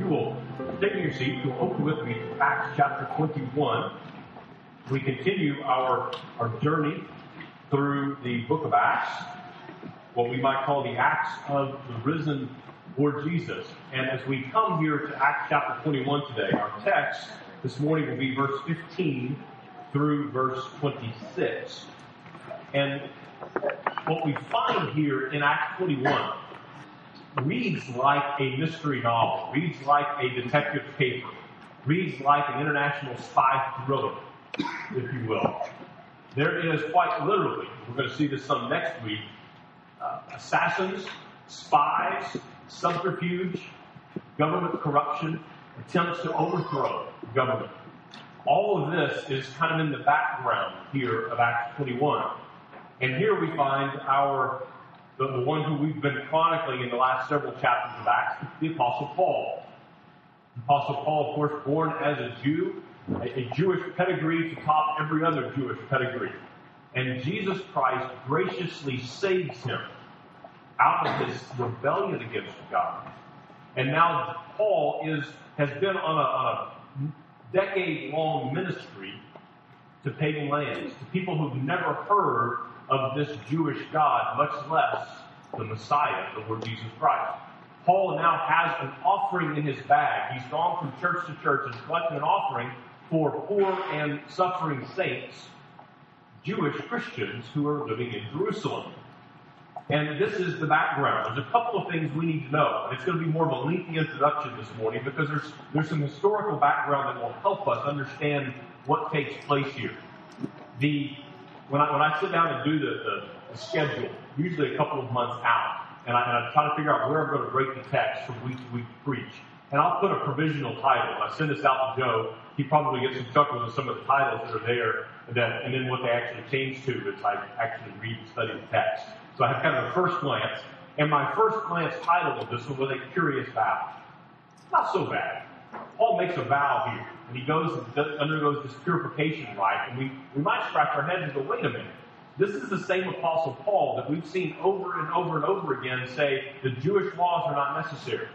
you will take your seat, you'll open with me to Acts chapter 21. We continue our journey through the book of Acts, what we might call the Acts of the risen Lord Jesus. And as we come here to Acts chapter 21 today, our text this morning will be verse 15 through verse 26. And what we find here in Acts 21 reads like a mystery novel, reads like a detective paper, reads like an international spy thriller, if you will. There is quite literally, we're going to see this some next week, assassins, spies, subterfuge, government corruption, attempts to overthrow government. All of this is kind of in the background here of Acts 21. And here we find the one who we've been chronicling in the last several chapters of Acts, the Apostle Paul. The Apostle Paul, of course, born as a Jew, a Jewish pedigree to top every other Jewish pedigree. And Jesus Christ graciously saves him out of his rebellion against God. And now Paul has been on a decade-long ministry to pagan lands, to people who've never heard of this Jewish God, much less the Messiah, the Lord Jesus Christ. Paul now has an offering in his bag. He's gone from church to church and collecting an offering for poor and suffering saints, Jewish Christians who are living in Jerusalem. And this is the background. There's a couple of things we need to know. It's going to be more of a lengthy introduction this morning because there's some historical background that will help us understand what takes place here. When I sit down and do the schedule, usually a couple of months out, and I try to figure out where I'm going to break the text from week to week to preach. And I'll put a provisional title. I send this out to Joe. He probably gets some chuckles with some of the titles that are there, and then what they actually change to as I actually read and study the text. So I have kind of a first glance. And my first glance title of this one was A Curious Vow. Not so bad. Paul makes a vow here, and he undergoes this purification rite, and we might scratch our heads and go, wait a minute. This is the same Apostle Paul that we've seen over and over and over again say the Jewish laws are not necessary.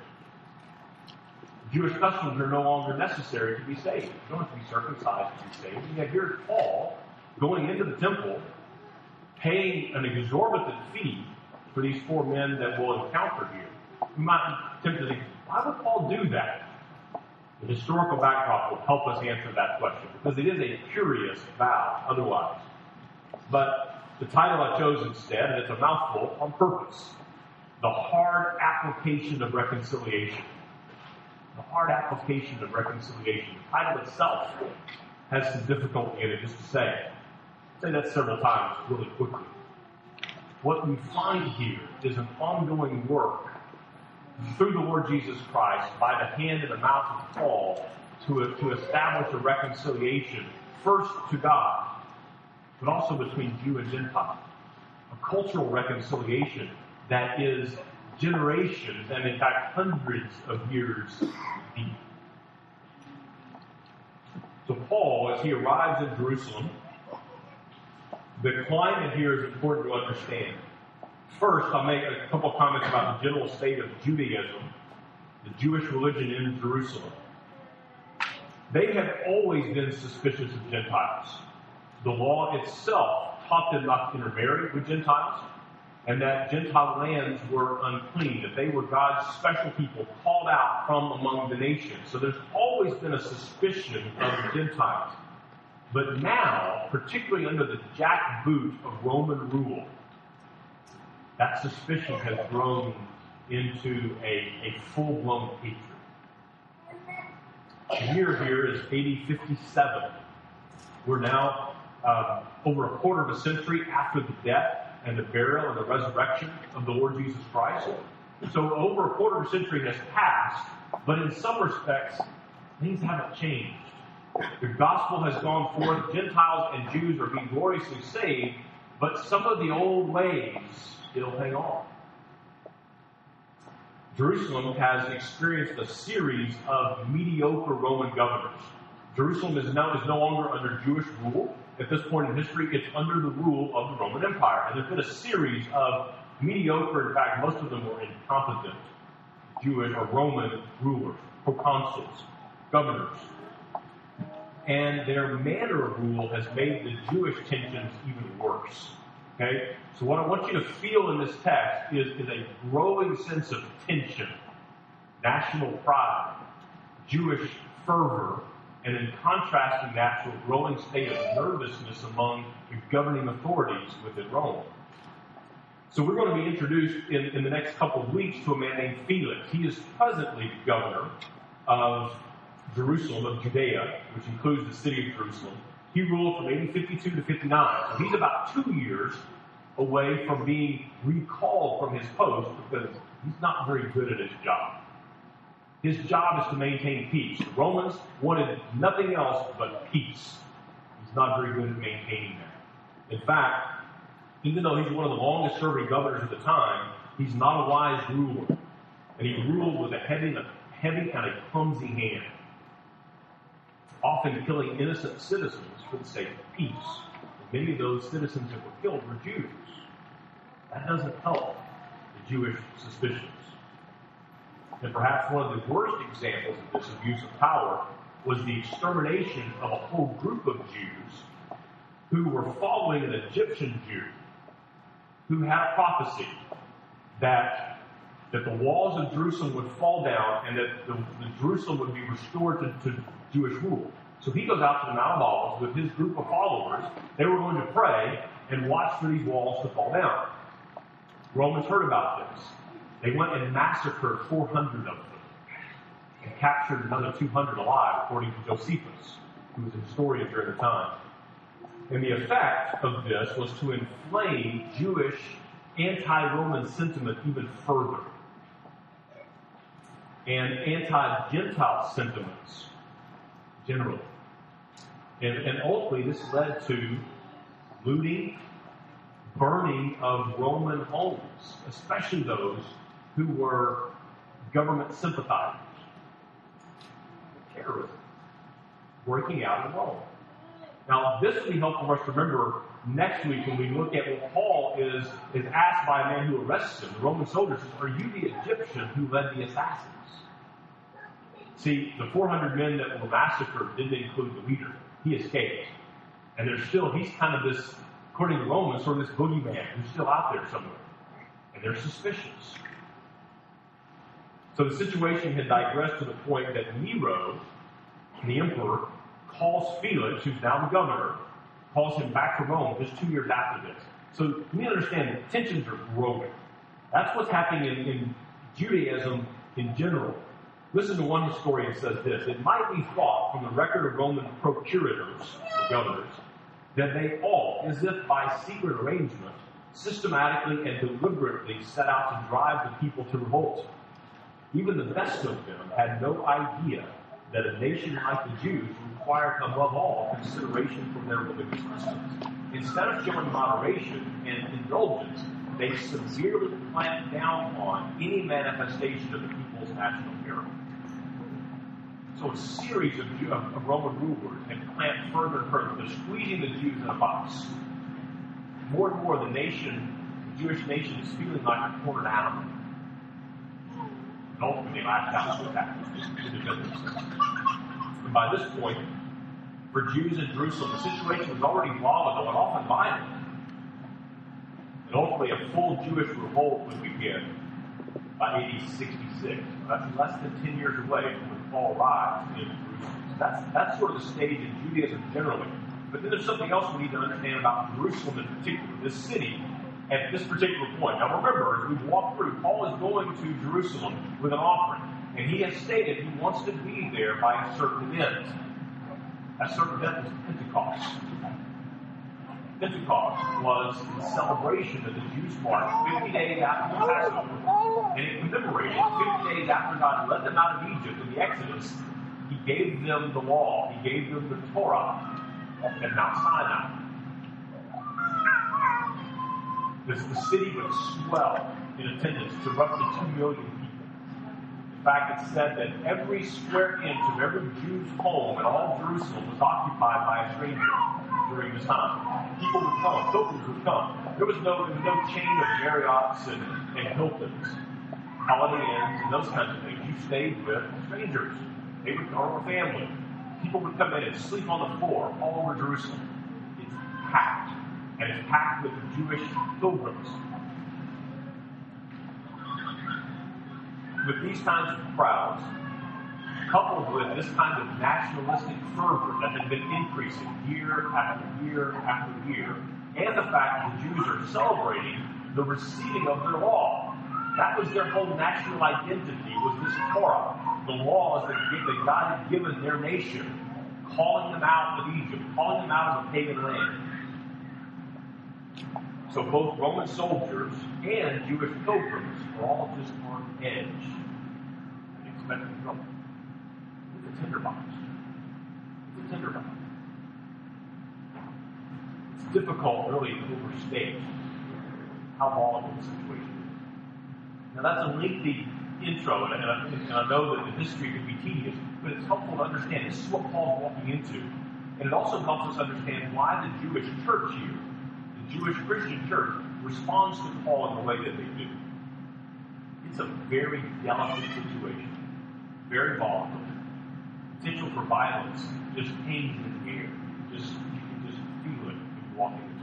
Jewish customs are no longer necessary to be saved. You don't have to be circumcised to be saved. And yet here's Paul going into the temple, paying an exorbitant fee for these four men that we'll encounter here. You might be tempted to think, why would Paul do that? The historical backdrop will help us answer that question, because it is a curious vow otherwise. But the title I chose instead, and it's a mouthful on purpose, The Hard Application of Reconciliation. The Hard Application of Reconciliation. The title itself has some difficulty in it, just to say. I'll say that several times really quickly. What we find here is an ongoing work through the Lord Jesus Christ, by the hand and the mouth of Paul, to establish a reconciliation, first to God, but also between Jew and Gentile. A cultural reconciliation that is generations, and in fact hundreds of years deep. So Paul, as he arrives in Jerusalem, the climate here is important to understand. First, I'll make a couple comments about the general state of Judaism, the Jewish religion in Jerusalem. They have always been suspicious of Gentiles. The law itself taught them not to intermarry with Gentiles, and that Gentile lands were unclean, that they were God's special people called out from among the nations. So there's always been a suspicion of Gentiles. But now, particularly under the jackboot of Roman rule, that suspicion has grown into a full-blown hatred. The year here is AD 57. We're now over a quarter of a century after the death and the burial and the resurrection of the Lord Jesus Christ. So over a quarter of a century has passed, but in some respects, things haven't changed. The gospel has gone forth. Gentiles and Jews are being gloriously saved, but some of the old ways still hang on. Jerusalem has experienced a series of mediocre Roman governors. Jerusalem is no longer under Jewish rule. At this point in history, it's under the rule of the Roman Empire. And there's been a series of mediocre, in fact, most of them were incompetent Jewish or Roman rulers. Of proconsuls, governors. And their manner of rule has made the Jewish tensions even worse. Okay? So what I want you to feel in this text is a growing sense of tension, national pride, Jewish fervor, and in contrasting that to a growing state of nervousness among the governing authorities within Rome. So we're going to be introduced in the next couple of weeks to a man named Felix. He is presently governor of Jerusalem, of Judea, which includes the city of Jerusalem. He ruled from AD 52 to 59. So he's about 2 years away from being recalled from his post because he's not very good at his job. His job is to maintain peace. The Romans wanted nothing else but peace. He's not very good at maintaining that. In fact, even though he's one of the longest serving governors of the time, he's not a wise ruler. And he ruled with a heavy and a clumsy hand, often killing innocent citizens for the sake of peace. And many of those citizens that were killed were Jews. That doesn't help the Jewish suspicions. And perhaps one of the worst examples of this abuse of power was the extermination of a whole group of Jews who were following an Egyptian Jew who had a prophecy that the walls of Jerusalem would fall down and that the Jerusalem would be restored to Jewish rule. So he goes out to the Mount of Olives with his group of followers. They were going to pray and watch for these walls to fall down. Romans heard about this. They went and massacred 400 of them and captured another 200 alive, according to Josephus, who was a historian during the time. And the effect of this was to inflame Jewish anti-Roman sentiment even further, and anti-Gentile sentiments generally. And ultimately, this led to looting, burning of Roman homes, especially those who were government sympathizers. Terrorism breaking out in Rome. Now, this will be helpful for us to remember next week when we look at what Paul is asked by a man who arrests him. The Roman soldier says, "Are you the Egyptian who led the assassins?" See, the 400 men that were massacred didn't include the leader. He escaped. And he's kind of this, according to Romans, sort of this boogeyman who's still out there somewhere. And they're suspicious. So the situation had digressed to the point that Nero, the emperor, calls Felix, who's now the governor, calls him back to Rome just 2 years after this. So you need to understand that tensions are growing. That's what's happening in Judaism in general. Listen to one historian says this: "It might be thought from the record of Roman procurators, or governors, that they all, as if by secret arrangement, systematically and deliberately set out to drive the people to revolt. Even the best of them had no idea that a nation like the Jews required above all consideration for their religious customs. Instead of showing moderation and indulgence, they severely clamped down on any manifestation of the people's national peril." So a series of Roman rulers had clamped further and further. They're squeezing the Jews in a box. More and more, the Jewish nation is feeling like a cornered animal. And ultimately, they lashed out to attack to defend themselves. And by this point, for Jews in Jerusalem, the situation was already volatile and often violent. And ultimately, a full Jewish revolt would begin by AD 66. That's less than 10 years away from when Paul arrived in Jerusalem. So that's sort of the stage in Judaism generally. But then there's something else we need to understand about Jerusalem in particular, this city, at this particular point. Now remember, as we walk through, Paul is going to Jerusalem with an offering. And he has stated he wants to be there by a certain event. That certain event was Pentecost. Pentecost was the celebration of the Jews' march 50 days after the Passover. And it commemorated 50 days after God led them out of Egypt in the Exodus. He gave them the law. He gave them the Torah at Mount Sinai. The city would swell in attendance to roughly 2 million people. In fact, it's said that every square inch of every Jew's home in all Jerusalem was occupied by a stranger during this time. People would come, pilgrims would come. There was no chain of Marriotts and Hiltons. Holiday Inns and those kinds of things, you stayed with strangers. They would go with family. People would come in and sleep on the floor all over Jerusalem. It's packed. And it's packed with Jewish pilgrims. With these kinds of crowds, coupled with this kind of nationalistic fervor that had been increasing year after year after year, and the fact that the Jews are celebrating the receiving of their law. That was their whole national identity, was this Torah, the laws that God had given their nation, calling them out of Egypt, calling them out of a pagan land. So both Roman soldiers and Jewish pilgrims are all just on edge and expecting trouble. It's a tinderbox. It's a tinderbox. It's difficult, really, to overstate how volatile the situation is. Now, that's a lengthy intro, and I know that the history can be tedious, but it's helpful to understand this is what Paul's walking into. And it also helps us understand why the Jewish church here, the Jewish Christian church, responds to Paul in the way that they do. It's a very delicate situation, very volatile. Potential for violence just hangs in the air. You can just feel it when you walk into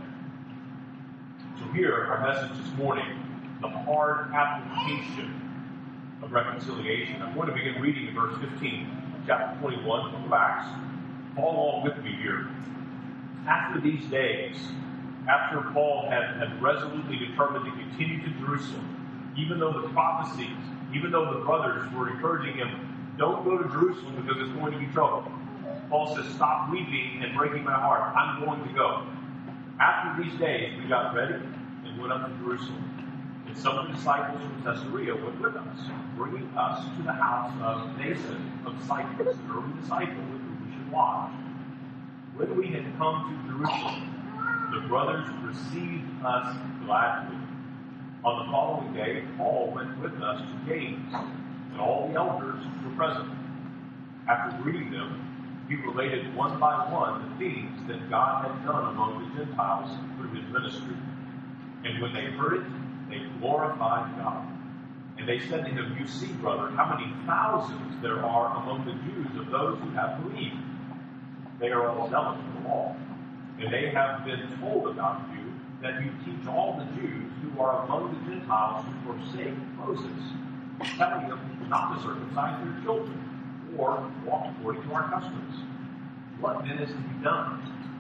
town. So here, our message this morning, the hard application of reconciliation. I'm going to begin reading in verse 15, chapter 21 of Acts. Follow along with me here. After these days, after Paul had resolutely determined to continue to Jerusalem, even though the prophecies, even though the brothers were encouraging him, don't go to Jerusalem because it's going to be trouble. Paul says, stop weeping and breaking my heart. I'm going to go. After these days, we got ready and went up to Jerusalem. And some of the disciples from Caesarea went with us, bringing us to the house of Nathan of Cyprus, an early disciple with whom we should lodge. When we had come to Jerusalem, the brothers received us gladly. On the following day, Paul went with us to James, and all the elders were present. After greeting them, he related one by one the things that God had done among the Gentiles through his ministry. And when they heard it, they glorified God. And they said to him, you see, brother, how many thousands there are among the Jews of those who have believed. They are all zealous for the law. And they have been told about you that you teach all the Jews who are among the Gentiles to forsake Moses, telling them not to circumcise their children or walk according to our customs. What then is to be done?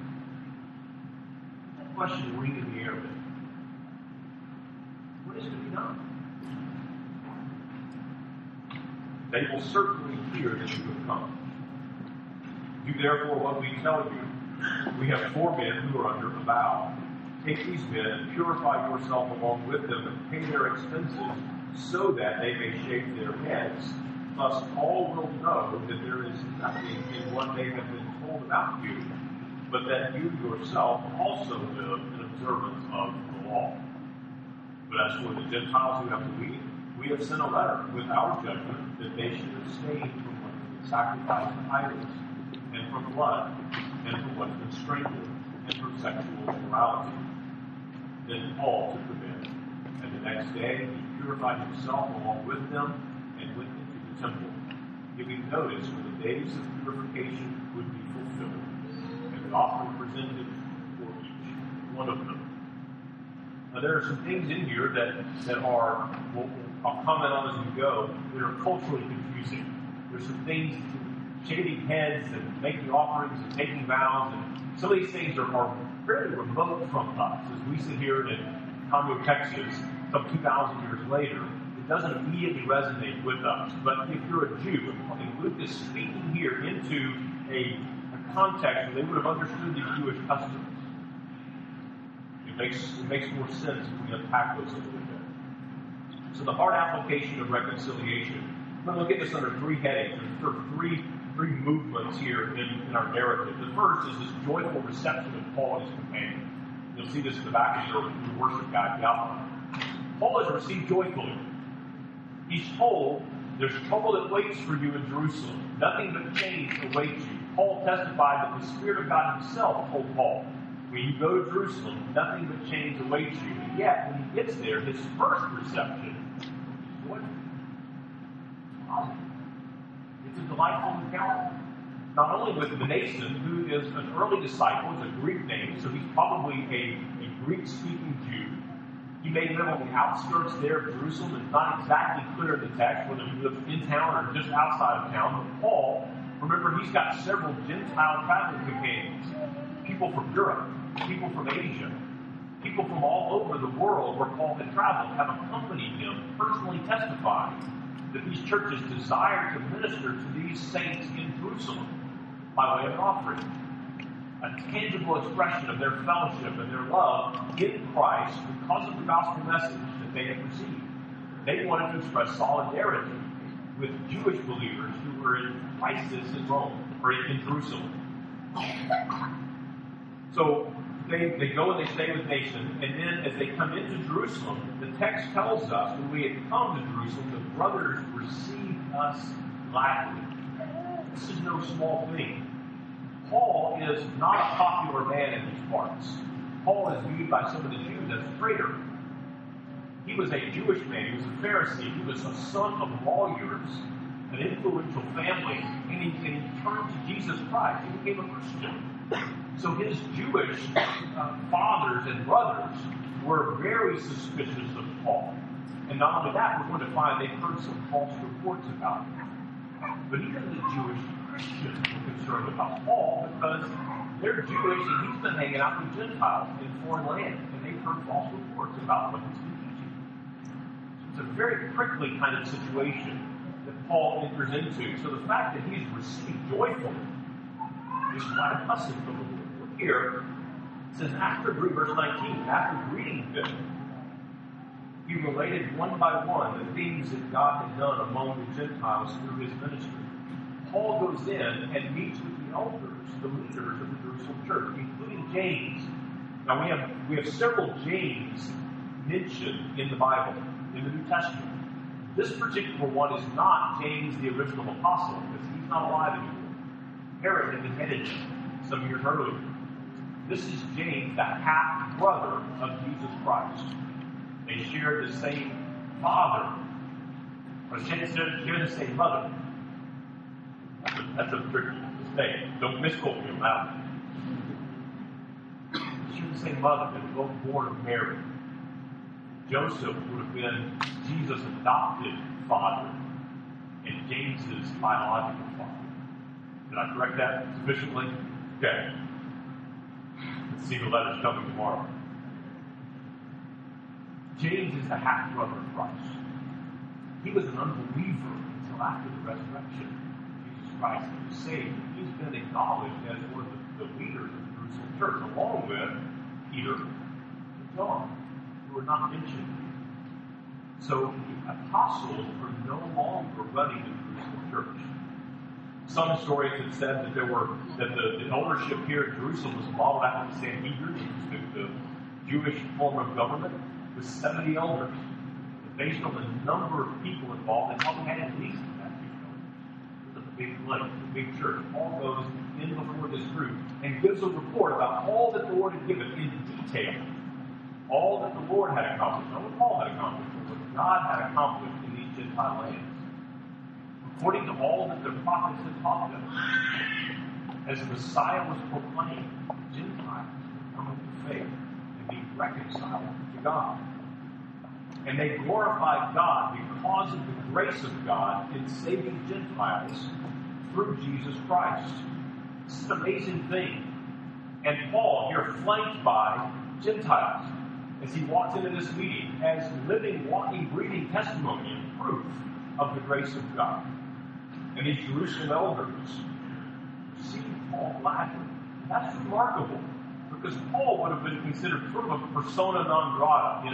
That question ring in the air a bit. What is to be done? They will certainly hear that you have come. Do therefore what we tell you. We have 4 men who are under a vow. Take these men and purify yourself along with them and pay their expenses so that they may shave their heads. Thus all will know that there is nothing in what they have been told about you, but that you yourself also live in observance of the law. But as for the Gentiles who have believed, we have sent a letter with our judgment that they should abstain from what has been sacrificed to idols, and from blood, and from what has been strangled, and from sexual immorality. Then Paul took the men, and the next day he purified himself along with them, and went into the temple, giving notice when the days of purification would be fulfilled, and the offering presented for each one of them. Now there are some things in here that are, I'll comment on as we go, that are culturally confusing. There's some things, shaving heads and making offerings and taking vows, and some of these things are fairly remote from us. As we sit here in Conroe, Texas, some 2,000 years later, it doesn't immediately resonate with us. But if you're a Jew, and Luke is speaking here into a context where they would have understood the Jewish customs, it makes more sense if we unpack those a little bit. So the hard application of reconciliation, I'm going to look at this under 3 headings. There's sort of three movements here in our narrative. The first is this joyful reception of Paul and his companions. You'll see this in the back of your worship guide, the outline. Paul is received joyfully. He's told there's trouble that waits for you in Jerusalem. Nothing but change awaits you. Paul testified that the Spirit of God himself told Paul, when you go to Jerusalem, nothing but change awaits you. And yet, when he gets there, his first reception is joyful. positive. It's a delightful encounter. Not only with Mnason, who is an early disciple, is a Greek name, so he's probably a Greek-speaking Jew. He may live on the outskirts there of Jerusalem. It's not exactly clear in the text whether he lives in town or just outside of town. But Paul, remember, he's got several Gentile traveling companions. People from Europe, people from Asia, people from all over the world where Paul had traveled have accompanied him, personally testifying that these churches desire to minister to these saints in Jerusalem by way of an offering. A tangible expression of their fellowship and their love in Christ because of the gospel message that they had received. They wanted to express solidarity with Jewish believers who were in crisis in Rome, or in Jerusalem. So they go and they stay with Mnason, and then as they come into Jerusalem, the text tells us when we had come to Jerusalem, the brothers received us gladly. This is no small thing. Paul is not a popular man in these parts. Paul is viewed by some of the Jews as a traitor. He was a Jewish man. He was a Pharisee. He was a son of lawyers, an influential family, and he turned to Jesus Christ. He became a Christian. So his Jewish fathers and brothers were very suspicious of Paul. And not only that, we're going to find they've heard some false reports about him. But even the Jewish Christians were concerned about Paul because they're Jewish and he's been hanging out with Gentiles in foreign lands, and they've heard false reports about what he's been teaching. So it's a very prickly kind of situation that Paul enters into. So the fact that he's received joyfully is quite a blessing from the Lord. Look here, it says, verse 19, after greeting them, he related one by one the things that God had done among the Gentiles through his ministry. Paul goes in and meets with the elders, the leaders of the Jerusalem church, including James. Now we have several James mentioned in the Bible, in the New Testament. This particular one is not James, the original apostle, because he's not alive anymore. Herod had beheaded him some years earlier. This is James, the half-brother of Jesus Christ. They share the same father, or share the same mother. That's a tricky mistake. Don't misquote me on that. They share the same mother. They were both born of Mary. Joseph would have been Jesus' adopted father and James's biological father. Did I correct that sufficiently? Okay. Let's see the letters coming tomorrow. James is the half-brother of Christ. He was an unbeliever until after the resurrection of Jesus Christ and was saved. He's been acknowledged as one of the leaders of the Jerusalem church, along with Peter and John, who are not mentioned. So the apostles are no longer running the Jerusalem church. Some historians have said that the ownership here in Jerusalem was modeled after the Sanhedrin, the Jewish form of government, with 70 elders. Based on the number of people involved, they probably had at least that many elders. It was a big place, a big church. Paul goes in before this group and gives a report about all that the Lord had given in detail. All that the Lord had accomplished, not what Paul had accomplished, but what God had accomplished in these Gentile lands. According to all that the prophets had taught them, as the Messiah was proclaimed, Gentiles would come into faith and be reconciled to God. And they glorified God because of the grace of God in saving Gentiles through Jesus Christ. This is an amazing thing. And Paul, here flanked by Gentiles, as he walks into this meeting, as living, walking, breathing testimony and proof of the grace of God. And these Jerusalem elders received Paul gladly. That's remarkable, because Paul would have been considered sort of a persona non grata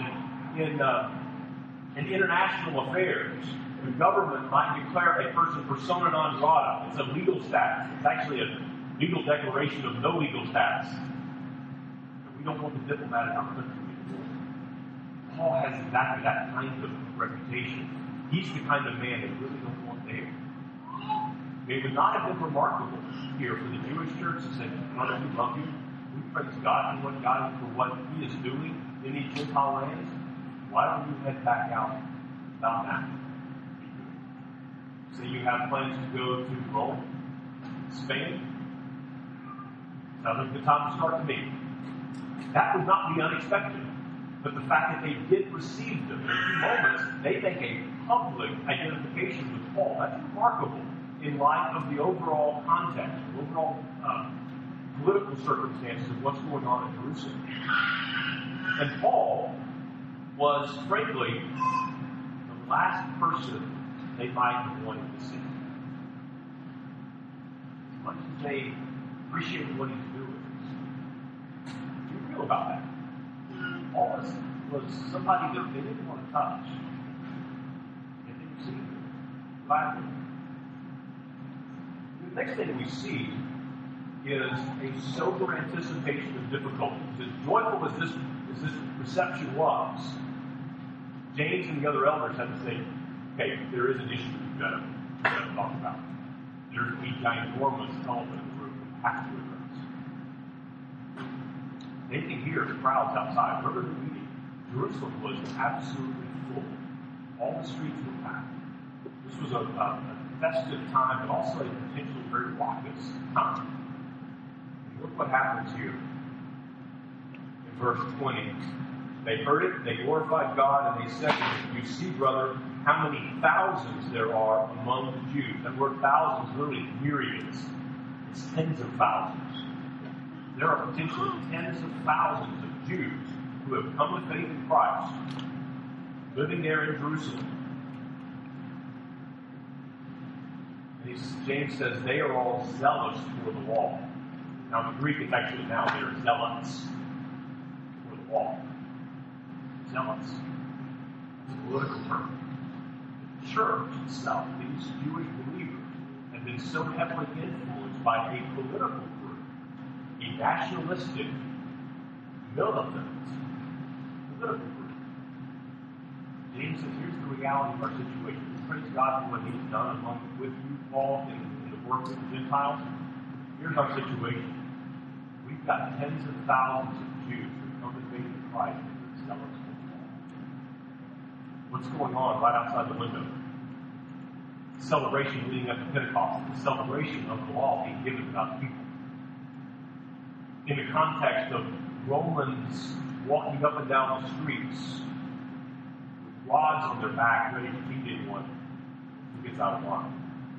in international affairs. The government might declare a person persona non grata. It's a legal status. It's actually a legal declaration of no legal status. But we don't want the diplomat in our country anymore. Paul has exactly that kind of reputation. He's the kind of man they really don't want there. It would not have been remarkable here for the Jewish church to say, "Brother, we love you. We praise God for what He is doing in these Gentile lands. Why don't you head back out about that?" Say you have plans to go to Rome, Spain. Sounds like a good time to start to me. That would not be unexpected. But the fact that they did receive them in a few moments, they make a public identification with Paul. That's remarkable in light of the overall context, the overall political circumstances of what's going on in Jerusalem. And Paul was, frankly, the last person they might have wanted to see. As much as they appreciated what he's doing, be real about that. Paul was somebody that they didn't want to touch. And they received it gladly. The next thing we see is a sober anticipation of difficulties. As joyful as this reception was, James and the other elders had to say, okay, there is an issue we've got to talk about. There's a ginormous elephant in the room we have to address. They can hear the crowds outside. Remember the meeting? Jerusalem was absolutely full. All the streets were packed. This was a festive time, but also a potentially very raucous time. And look what happens here in verse 20. They heard it, they glorified God, and they said to him, "You see, brother, how many thousands there are among the Jews." That word thousands literally myriads. It's tens of thousands. There are potentially tens of thousands of Jews who have come to faith in Christ, living there in Jerusalem. And James says they are all zealous for the law. Now, in the Greek, it's actually now they're zealots for the law. Zealots. It's a political term. The church itself, these Jewish believers, have been so heavily influenced by a political group, a nationalistic, militant political group. James says, here's the reality of our situation. Praise God for what he's done with you, Paul, in the work with the Gentiles. Here's our situation. We've got tens of thousands of Jews who come to faith in Christ and are zealous for the law. What's going on right outside the window? The celebration leading up to Pentecost, the celebration of the law being given to God's people. In the context of Romans walking up and down the streets with rods on their back, ready to beat anyone who gets out of line.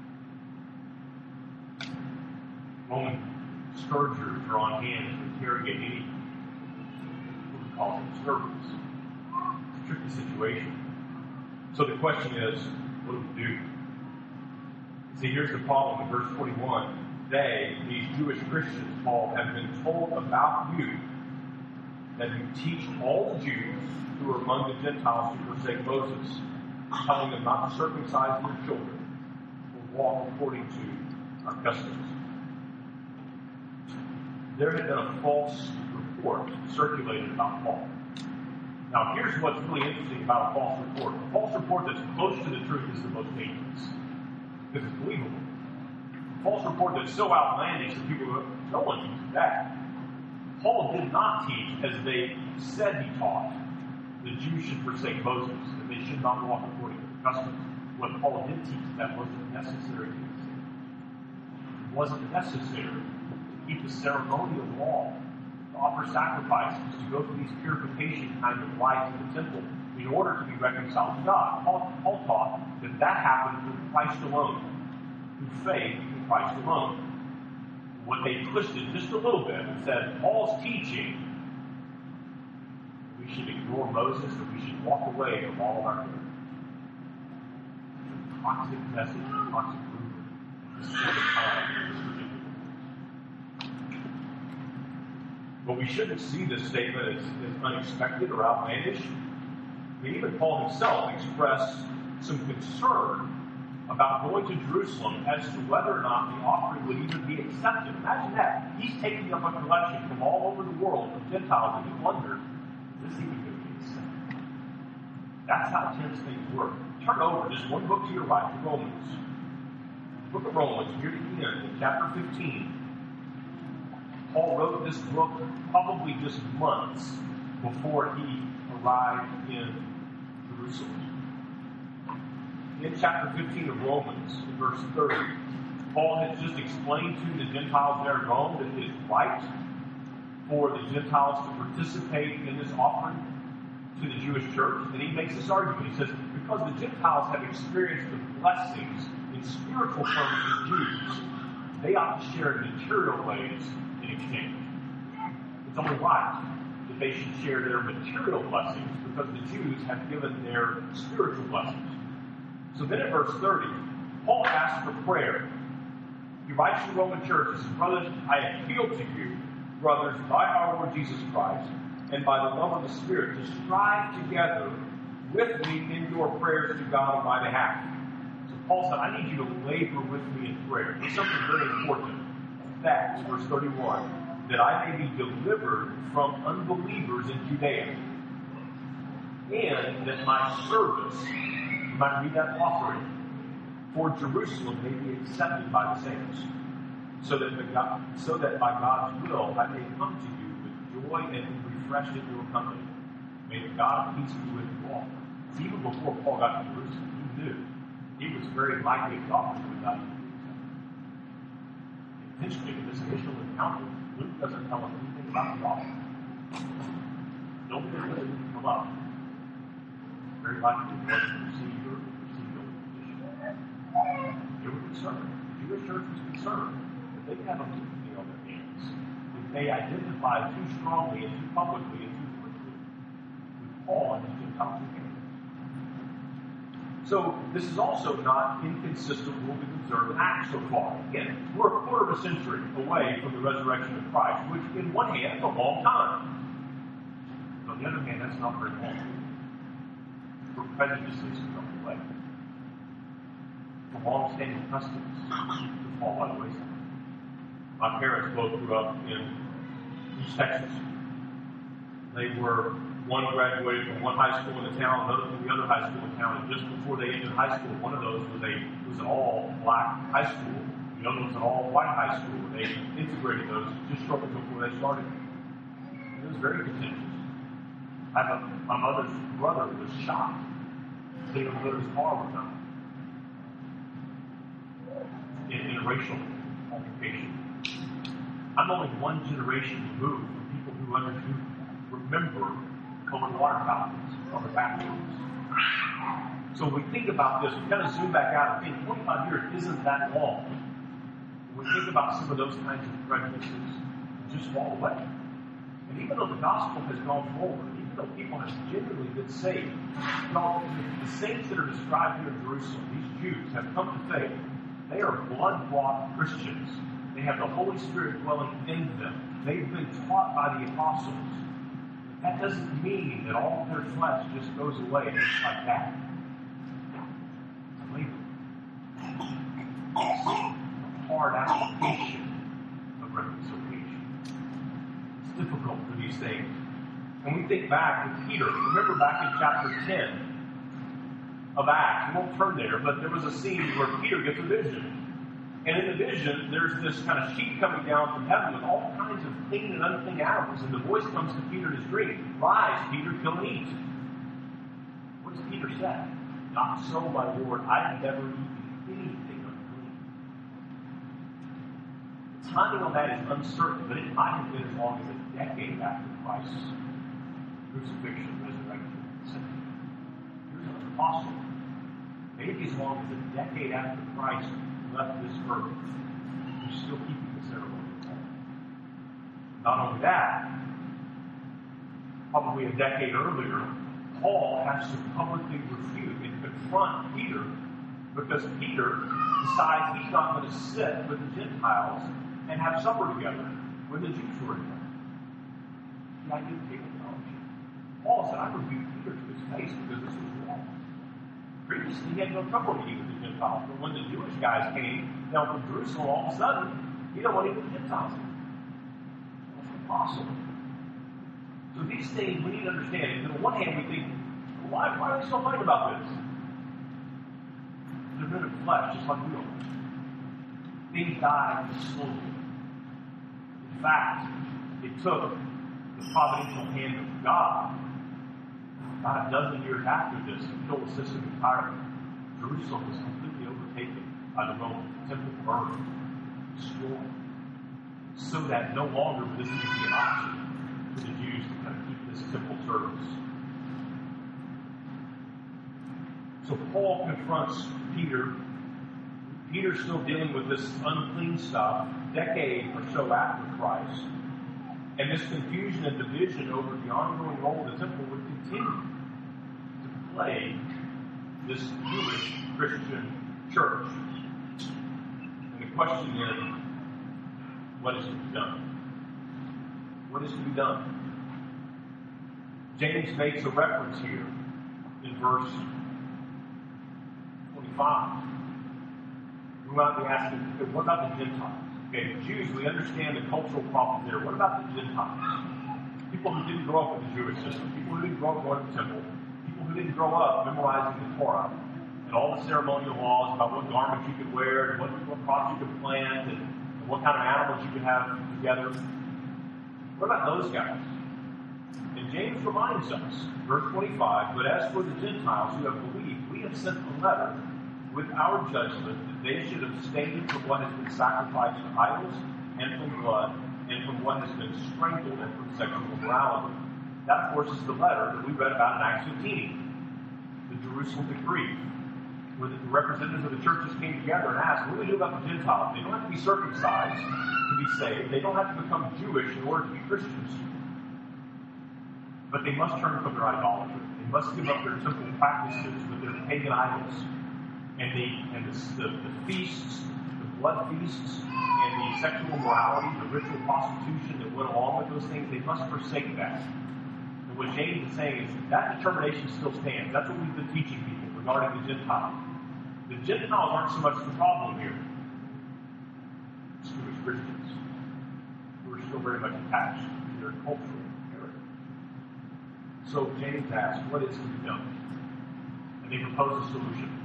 Roman scourgers are on hand to interrogate any what we call disturbance. It's a tricky situation. So the question is, what do we do? See, here's the problem in verse 21. They, these Jewish Christians, Paul, have been told about you that you teach all the Jews who are among the Gentiles to forsake Moses, telling them not to circumcise their children or walk according to our customs. There had been a false report circulated about Paul. Now, here's what's really interesting about a false report. A false report that's close to the truth is the most dangerous, because it's believable. A false report that's so outlandish that people go, no one teaches that. Paul did not teach, as they said he taught, the Jews should forsake Moses, that they should not walk according to the customs. What Paul did teach is that wasn't necessary to do. It wasn't necessary to keep the ceremonial law, to offer sacrifices, to go through these purification kind of rites in the temple in order to be reconciled to God. Paul taught that happened through Christ alone, through faith in Christ alone. What they twisted just a little bit and said, Paul's teaching, we should ignore Moses, that we should walk away from all of our good. It's a toxic message, a toxic movement. This is the time. This is ridiculous. But we shouldn't see this statement as unexpected or outlandish. I mean, even Paul himself expressed some concern about going to Jerusalem as to whether or not the offering would even be accepted. Imagine that. He's taking up a collection from all over the world from Gentiles, and he wonders, is this even going to be accepted? That's how tense things work. Turn over just one book to your right, to Romans. The book of Romans, near the end, in chapter 15. Paul wrote this book probably just months before he arrived in Jerusalem. In chapter 15 of Romans, in verse 30, Paul has just explained to the Gentiles there in Rome that it is right for the Gentiles to participate in this offering to the Jewish church. And he makes this argument. He says, because the Gentiles have experienced the blessings in spiritual terms as Jews, they ought to share in material ways in exchange. It's only right that they should share their material blessings because the Jews have given their spiritual blessings. So then in verse 30, Paul asks for prayer. He writes to the Roman church and says, brothers, I appeal to you, brothers, by our Lord Jesus Christ, and by the love of the Spirit, to strive together with me in your prayers to God on my behalf. So Paul said, I need you to labor with me in prayer. It's something very important. That, verse 31, that I may be delivered from unbelievers in Judea, and that my service, you might read that offering, for Jerusalem may be accepted by the saints, so that by God's will I may come to you with joy and be refreshed in your company. May the God of peace be with you all. See, even before Paul got to Jerusalem, he knew he was very likely to offer to God. Intentionally, in this initial encounter, Luke doesn't tell us anything about the offer. Nobody really didn't come up. Very likely it wasn't received or received over condition. They were concerned. The Jewish church was concerned that they could have a mutiny on their hands if they identified too strongly and too publicly and too quickly with Paul and his Gentile companions. So this is also not inconsistent with what we've observed in Acts so far. Again, we're a quarter of a century away from the resurrection of Christ, which in one hand is a long time. On the other hand, that's not very long. For prejudices to go away. For long-standing customs to fall by the wayside. My parents both grew up in East Texas. One graduated from one high school in the town, another from the other high school in town, and just before they entered high school, one of those was an all-black high school. The other was an all-white high school. They integrated those just shortly before they started. It was very contentious. My mother's brother was shot. They were in his car one time in a racial altercation. I'm only one generation removed from people who remember colored water fountains on the bathrooms. So when we think about this, we kind of zoom back out and think 25 years isn't that long. When we think about some of those kinds of prejudices, they just fall away. And even though the gospel has gone forward, even though people have genuinely been saved, the saints that are described here in Jerusalem, these Jews, have come to faith. They are blood-bought Christians. They have the Holy Spirit dwelling in them. They've been taught by the apostles. That doesn't mean that all of their flesh just goes away just like that. It's a labor. It's a hard application of reconciliation. It's difficult for these things. And we think back with Peter. Remember back in chapter 10 of Acts. We won't turn there, but there was a scene where Peter gets a vision. And in the vision, there's this kind of sheet coming down from heaven with all kinds of clean and unclean animals. And the voice comes to Peter in his dream. Rise, Peter, kill and eat. What does Peter say? Not so, my Lord. I've never eaten anything unclean. The timing on that is uncertain, but it might have been as long as a decade after Christ's crucifixion, resurrection, ascension. Here's an apostle. Maybe as long as a decade after Christ left this earth, who's still keeping the ceremony. Not only that, probably a decade earlier, Paul has to publicly refute and confront Peter because Peter decides he's not going to sit with the Gentiles and have supper together when the Jews were in there. The idea of taking fellowship. Paul said, I rebuked Peter to his face because this was wrong. Previously, he had no trouble eating with the Gentiles, but when the Jewish guys came down from Jerusalem, all of a sudden, he don't want to eat with the Gentiles. That's impossible. So these things we need to understand. And on one hand, we think, why are they still fighting about this? They're men of flesh, just like we are. Things die slowly. In fact, it took the providential hand of God about a dozen years after this to kill the system entirely, to Jerusalem was completely overtaken by the Romans. The temple burned, destroyed, so that no longer would this even be an option for the Jews to kind of keep this temple service. So Paul confronts Peter. Peter's still dealing with this unclean stuff, decade or so after Christ. And this confusion and division over the ongoing role of the temple would continue to plague this Jewish Christian church. And the question is, what is to be done? What is to be done? James makes a reference here in verse 25. We might be asking, what about the Gentiles? Okay, the Jews, we understand the cultural problem there. What about the Gentiles? People who didn't grow up in the Jewish system, people who didn't grow up going to the temple, people who didn't grow up memorizing the Torah, and all the ceremonial laws about what garments you could wear, and what crops you could plant, and what kind of animals you could have together. What about those guys? And James reminds us, verse 25, but as for the Gentiles who have believed, we have sent a letter with our judgment that they should abstain from what has been sacrificed to idols, and from blood, and from what has been strangled, and from sexual immorality. That, of course, is the letter that we read about in Acts 15, the Jerusalem decree, where the representatives of the churches came together and asked, what do we do about the Gentiles? They don't have to be circumcised to be saved. They don't have to become Jewish in order to be Christians. But they must turn from their idolatry. They must give up their temple practices with their pagan idols. And the feasts, the blood feasts, and the sexual morality, the ritual prostitution that went along with those things, they must forsake that. And what James is saying is that determination still stands. That's what we've been teaching people regarding the Gentiles. The Gentiles aren't so much the problem here. It's Jewish Christians who are still very much attached to their cultural heritage. So James asks, what is to be done? And they propose a solution.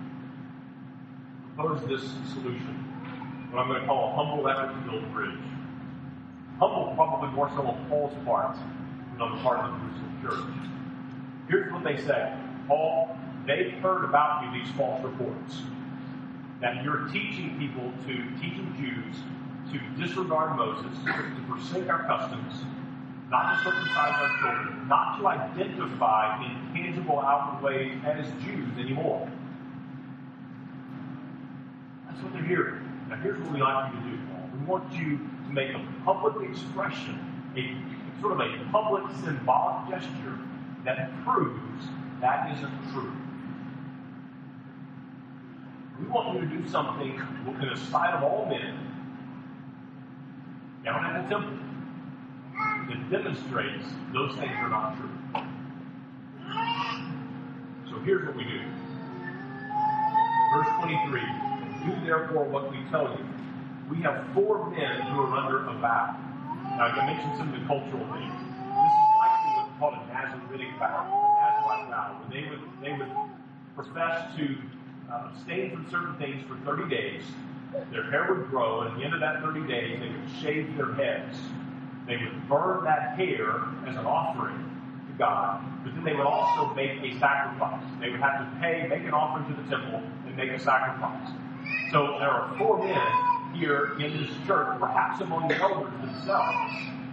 Propose this solution, what I'm going to call a humble effort to build a bridge. Humble probably more so on Paul's part than on the part of the Jerusalem church. Here's what they say. Paul, they've heard about you, these false reports, that you're teaching Jews to disregard Moses, to forsake our customs, not to circumcise our children, not to identify in tangible outward ways as Jews anymore. That's what they're hearing. Now here's what we like you to do, Paul. We want you to make a public expression, a sort of a public symbolic gesture that proves that isn't true. We want you to do something in the sight of all men, down at the temple, that demonstrates those things are not true. So here's what we do. Verse 23. Do therefore what we tell you. We have 4 men who are under a vow. Now, I mentioned some of the cultural things. This is likely what's called a Nazaritic vow, a Nazarite vow, where they would profess to abstain from certain things for 30 days. Their hair would grow, and at the end of that 30 days, they would shave their heads. They would burn that hair as an offering to God, but then they would also make a sacrifice. They would have to make an offering to the temple, and make a sacrifice. So there are 4 men here in this church, perhaps among the elders themselves,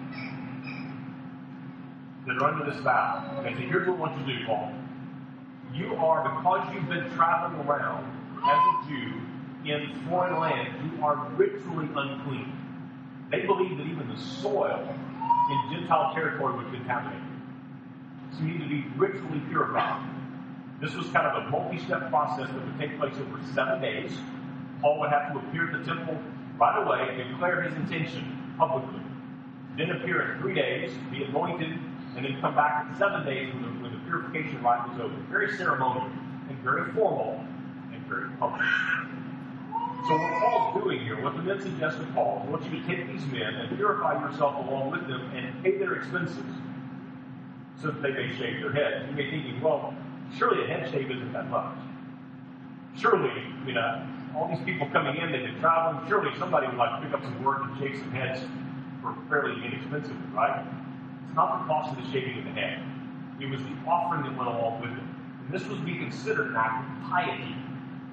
that are under this vow. Okay, so here's what I want you to do, Paul. You are, because you've been traveling around as a Jew in foreign land, you are ritually unclean. They believe that even the soil in Gentile territory would contaminate you. So you need to be ritually purified. This was kind of a multi-step process that would take place over 7 days. Paul would have to appear at the temple right away, declare his intention publicly. Then appear in 3 days, be anointed, and then come back in 7 days when the purification rite was over. Very ceremonial, and very formal, and very public. So what Paul's doing here, what the men suggest to Paul, is I want you to take these men and purify yourself along with them and pay their expenses so that they may shave their heads. You may be thinking, well, surely a head shave isn't that much. Surely, all these people coming in, they've been traveling, surely somebody would like to pick up some work and shave some heads for fairly inexpensively, right? It's not the cost of the shaving of the head. It was the offering that went along with it. And this was to be considered an act of piety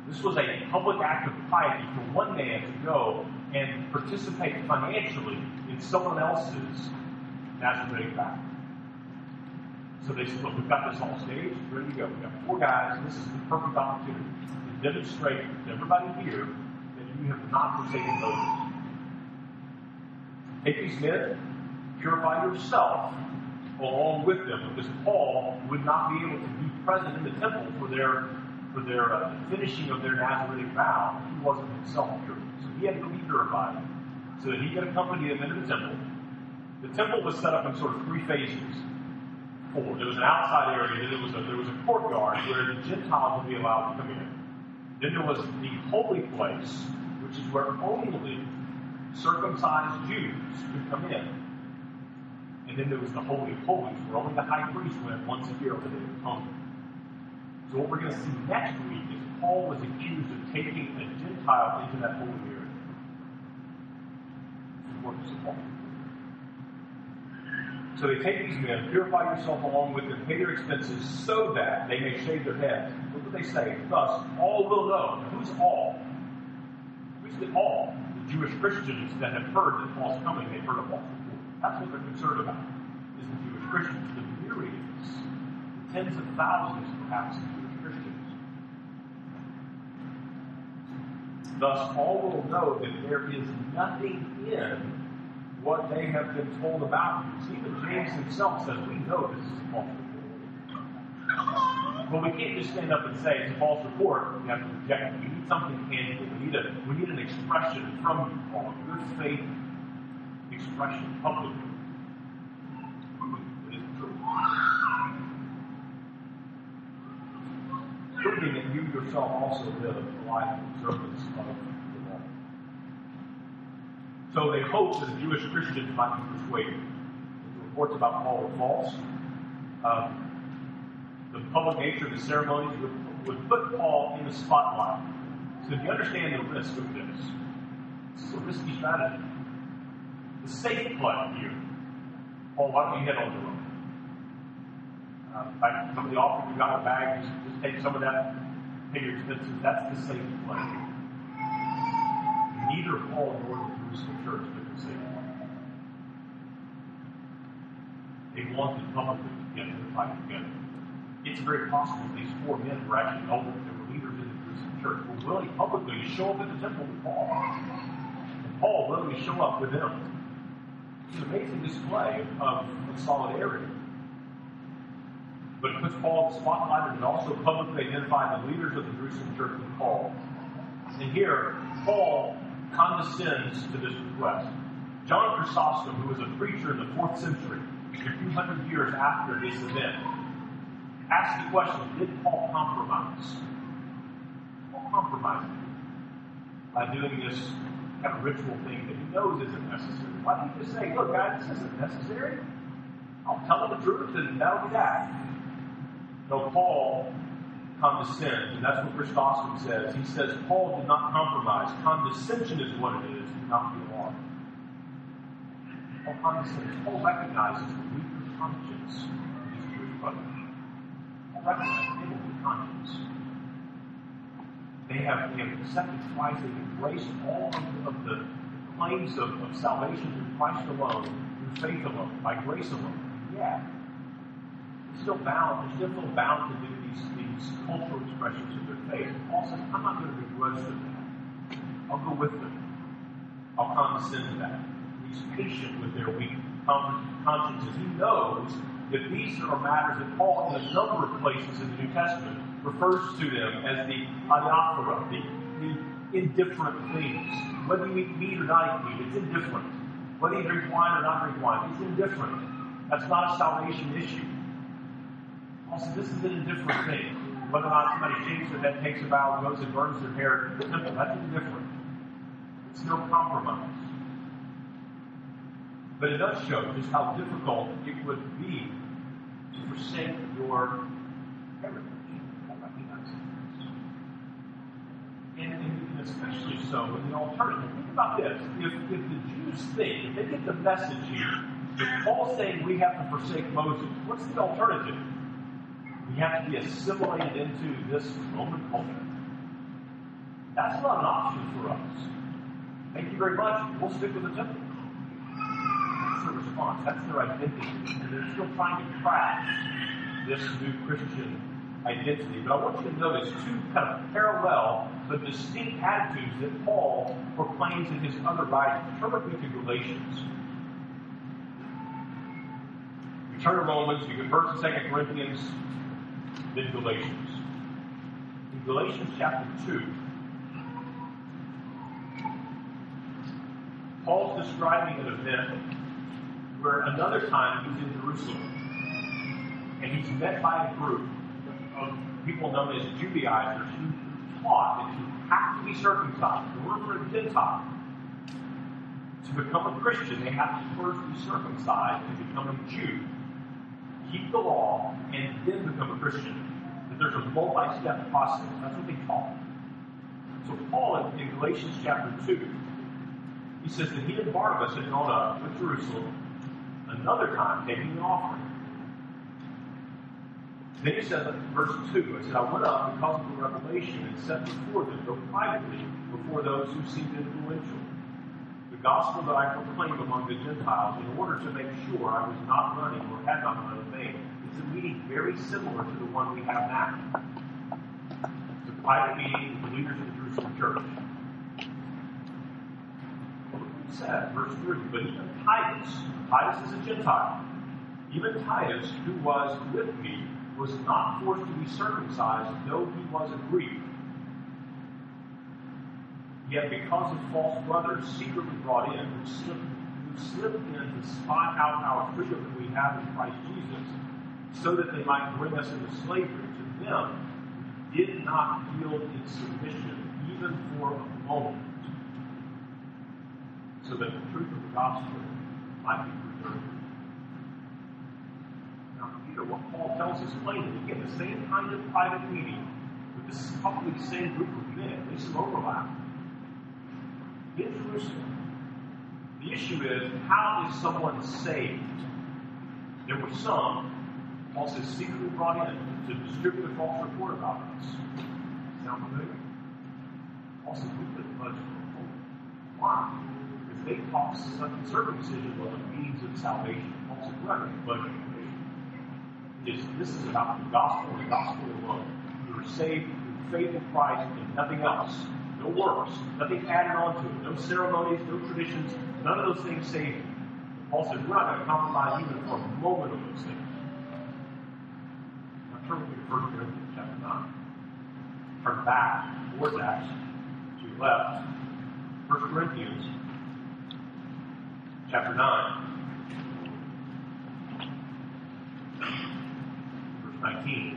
This was a public act of piety for one man to go and participate financially in someone else's Nazarene vow. So they said, look, we've got this all staged, ready to go. We've got 4 guys, and this is the perfect opportunity to demonstrate to everybody here that you have not forsaken Moses. Take these men, purify yourself along with them, because Paul would not be able to be present in the temple for their finishing of their Nazarene vow. He wasn't himself pure. So he had to be purified so that he could accompany them into the temple. The temple was set up in sort of 3 phases. 4. There was an outside area, then there was a courtyard where the Gentiles would be allowed to come in. Then there was the holy place, which is where only circumcised Jews could come in. And then there was the Holy of Holies, where only the high priest went once a year on the Day of Atonement. So what we're going to see next week is Paul was accused of taking a Gentile into that holy area. So they take these men, purify yourself along with them, pay their expenses so that they may shave their heads. Look what they say. Thus, all will know. Now, who's all? Who's the all? The Jewish Christians that have heard that Paul's coming, they've heard of Paul's report. That's what they're concerned about, is the Jewish Christians, the myriads, the tens of thousands perhaps of Jewish Christians. Thus, all will know that there is nothing in what they have been told about you. See, even James himself says, we know this is a false report. But we can't just stand up and say it's a false report. We have to reject it. We need something tangible. We need an expression from you, Paul, a good faith expression publicly. It is true. Proving that you yourself also live a life of observance of the law. So they hoped that the Jewish Christians might be persuaded. The reports about Paul were false. The public nature of the ceremonies would put Paul in the spotlight. So if you understand the risk of this is a risky strategy. The safe play here. Paul, why don't you head on the road? In fact, some of the offering you got in a bag, just take some of that, pay your expenses. That's the safe play. Neither Paul nor the Jerusalem church took the safe play. They wanted publicly to get in the fight together. It's very possible these 4 men were actually older. They were leaders in the Jerusalem church. Were willing publicly to show up at the temple with Paul. And Paul willing to show up with them. It's an amazing display of solidarity. But it puts Paul in the spotlight, and it also publicly identified the leaders of the Jerusalem church with Paul. And here, Paul condescends to this request. John Chrysostom, who was a preacher in the 4th century, a few hundred years after this event, asked the question, did Paul compromise? Paul compromised by doing this kind of ritual thing that he knows isn't necessary. Why don't you just say, look, guys, this isn't necessary. I'll tell them the truth, and that'll be that. No, Paul condescends, and that's what Chrysostom says. He says Paul did not compromise. Condescension is what it is, not the alarm. Paul condescends. Paul recognizes the weaker conscience of his Jewish brothers. Paul recognizes they have a weak conscience. They have accepted Christ. They've embraced all of the claims of salvation through Christ alone, through faith alone, by grace alone. Yeah. They're still feel bound to do these cultural expressions of their faith. Paul says, I'm not going to begrudge them that. I'll go with them. I'll condescend to that. He's patient with their weak consciences. He knows that these are matters that Paul, in a number of places in the New Testament, refers to them as the adiaphora, the indifferent things. Whether you eat meat or not eat meat, it's indifferent. Whether you drink wine or not drink wine, it's indifferent. That's not a salvation issue. Also, this is an indifferent thing. Whether or not somebody shaves their head, takes a vow, goes and burns their hair at the temple, that's indifferent. It's no compromise. But it does show just how difficult it would be to forsake your heritage. And especially so in the alternative. Think about this. If the Jews think, if they get the message here, that Paul's saying we have to forsake Moses, what's the alternative? We have to be assimilated into this Roman culture. That's not an option for us. Thank you very much. We'll stick with the temple. That's their response. That's their identity. And they're still trying to craft this new Christian identity. But I want you to notice two kind of parallel but distinct attitudes that Paul proclaims in his other writings. Turn with me to Galatians. We turn to Romans, you get 1st and 2nd Corinthians, then Galatians. In Galatians chapter 2, Paul's describing an event where another time he's in Jerusalem, and he's met by a group of people known as Judaizers who taught that you have to be circumcised. In order for a Gentile to become a Christian, they have to first be circumcised and become a Jew. Keep the law and then become a Christian. That there's a multi-step process. That's what they taught. So Paul in Galatians chapter 2, he says that he and Barnabas had gone up to Jerusalem another time taking an offering. Then he said in verse 2, he said, I went up because of the revelation and set before them, though privately, before those who seemed influential, the gospel that I proclaimed among the Gentiles in order to make sure I was not running or had not run in vain. It's a meeting very similar to the one we have now. It's a private meeting with the leaders of the Jerusalem church. Look what it says, verse 3, but even Titus is a Gentile, even Titus, who was with me, was not forced to be circumcised, though he was a Greek. Yet because of false brothers secretly brought in, who slipped in to spy out our freedom that we have in Christ Jesus, so that they might bring us into slavery, to them we did not yield in submission, even for a moment, so that the truth of the gospel might be preserved. Now, Peter, what Paul tells us plainly, again, the same kind of private meeting with this probably the same group of men, there's some overlap. In Jerusalem, the issue is, how is someone saved? There were some, Paul says, secretly brought in to distribute a false report about us. Sound familiar? Paul says, we couldn't budge for a moment. Why? Because they taught circumcision was a means of salvation. Paul says, we're not going to budge for a This is about the gospel and the gospel alone. You are saved through faith in Christ and nothing else. No works, nothing added on to it, no ceremonies, no traditions, none of those things save you. Paul says, we're not going to compromise even for a moment of those things. Now turn with me to 1 Corinthians chapter 9. Turn back towards Acts, to your left. 1 Corinthians chapter 9. Verse 19.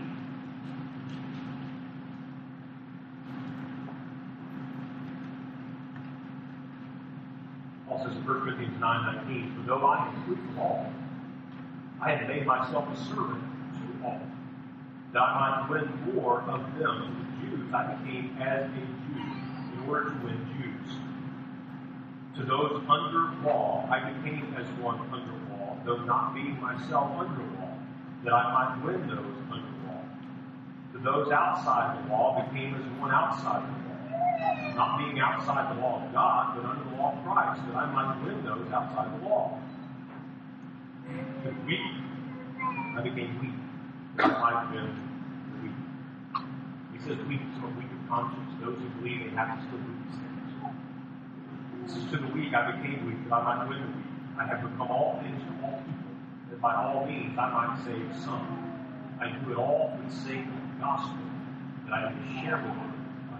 Paul says in 1 Corinthians 9:19, for though I am free from all, I have made myself a servant to all, that I might win more of them. To the Jews I became as a Jew, in order to win Jews. To those under law I became as one under law, though not being myself under law, that I might win those under law. To those outside the law became as one outside the law, not being outside the law of God, but under the law of Christ, that I might win those outside the law. To the weak, I became weak, that I might win the weak. He says weak is for weak of conscience. Those who believe they have to still do these things. He says to the weak, I became weak, that I might win the weak. I have become all things to all people, that by all means I might save some. I do it all for the sake of the gospel, that I may share with them.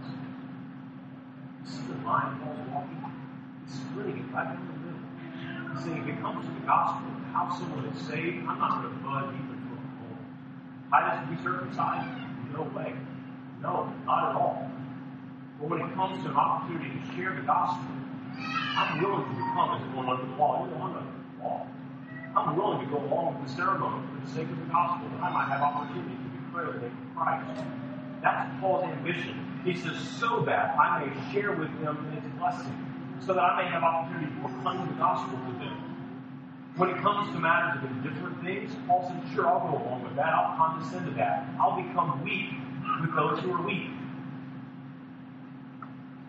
See the line Paul's walking? He's splitting it right in the middle. He's saying, if it comes to the gospel, how someone is saved, I'm not going to budge even for a moment. Titus to be circumcised? No way. No, not at all. But when it comes to an opportunity to share the gospel, I'm willing to become as one under the law. You're the one under the law. I'm willing to go along with the ceremony for the sake of the gospel, that I might have opportunity to declare the name of Christ. That's Paul's ambition. He says, so that I may share with them in its blessing, so that I may have opportunity to proclaim the gospel to them. When it comes to matters of indifferent things, Paul says, sure, I'll go along with that. I'll condescend to that. I'll become weak with those who are weak.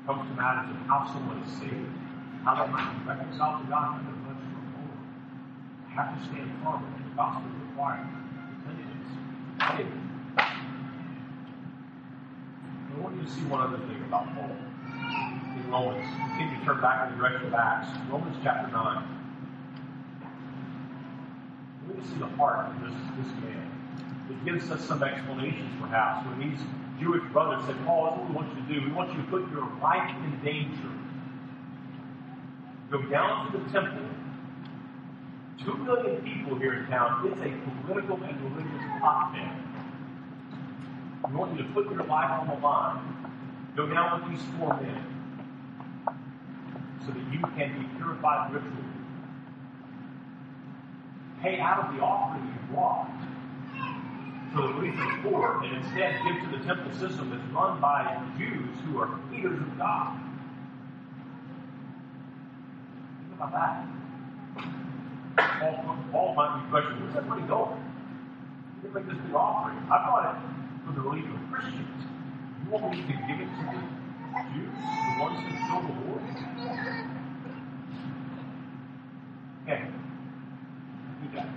comes to matters of how someone is saved, how they might be reconciled to God, and much more. I have to stand firm in the gospel requires. Hey, I want you to see one other thing about Paul in Romans. Continue to turn back in the direction of Acts. Romans chapter 9. We need to see the heart of this man. It gives us some explanations, perhaps, when these Jewish brothers said, Paul, that's what we want you to do. We want you to put your life in danger. Go down to the temple. 2 million people here in town. It's a political and religious hotbed. We want you to put your life on the line. Go down with these 4 men so that you can be purified ritually. Pay out of the offering you brought for the relief of the poor, and instead give to the temple system that's run by Jews who are haters of God. Think about that. Paul might be questioning, where's that money going? You didn't make this big offering. I brought it for the relief of Christians. You want me to give it to the Jews, the ones who kill the Lord? Okay. You got it.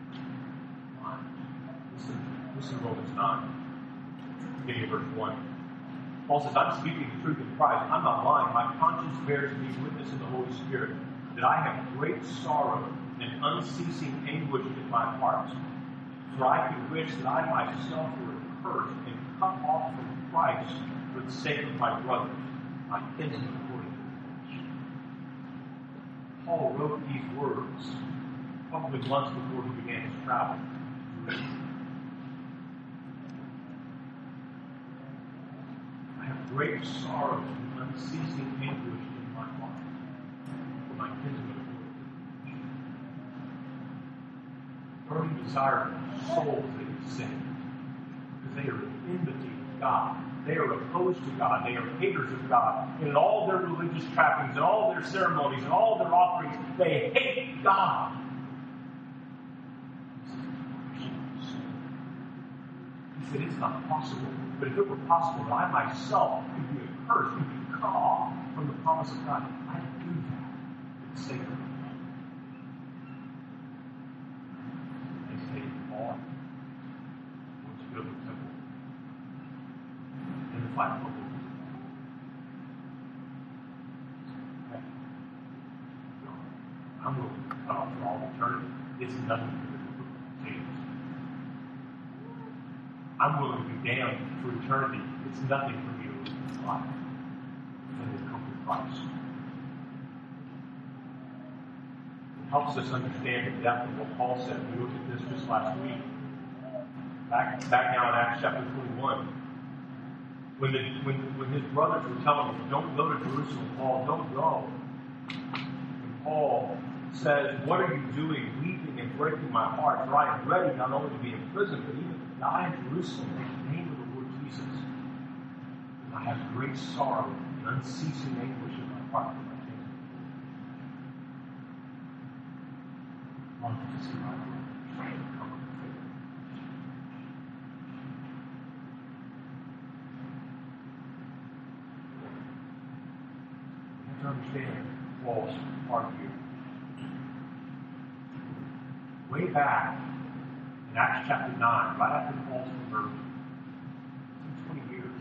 Listen to Romans 9, beginning of verse 1. Paul says, I'm speaking the truth in Christ. I'm not lying. My conscience bears me witness in the Holy Spirit that I have great sorrow and unceasing anguish in my heart. For I could wish that I myself were accursed and cut off from Christ for the sake of my brothers, my kinsmen according to the flesh. Paul wrote these words probably months before he began his travel. I have great sorrow and unceasing anguish in my heart for my kinsmen according to the flesh. Burning desire for souls that have sinned, because they are enmity of God. They are opposed to God. They are haters of God. And in all their religious trappings, and all their ceremonies, and all their offerings, they hate God. He said, it's not possible. But if it were possible that I myself could be accursed, could be cut off from the promise of God, I'd do that for the sake of God. They say, Paul, once you go to the temple, and the fight public. Okay. I'm willing to cut off for all eternity. It's nothing for the change. I'm willing to be damned for eternity. It's nothing for me to lose this life. And to come to Christ. It helps us understand the depth of what Paul said. We looked at this just last week. Back now in Acts chapter 21. When his brothers were telling him, don't go to Jerusalem, Paul, don't go. And Paul says, what are you doing, weeping and breaking my heart? For I am ready not only to be in prison, but even to die in Jerusalem in the name of the Lord Jesus. And I have great sorrow and unceasing anguish in my heart for my kinsmen. Long to see my Lord come to faith. You have to understand Paul's part here. Way back in Acts chapter 9, right after Paul's conversion, 20 years.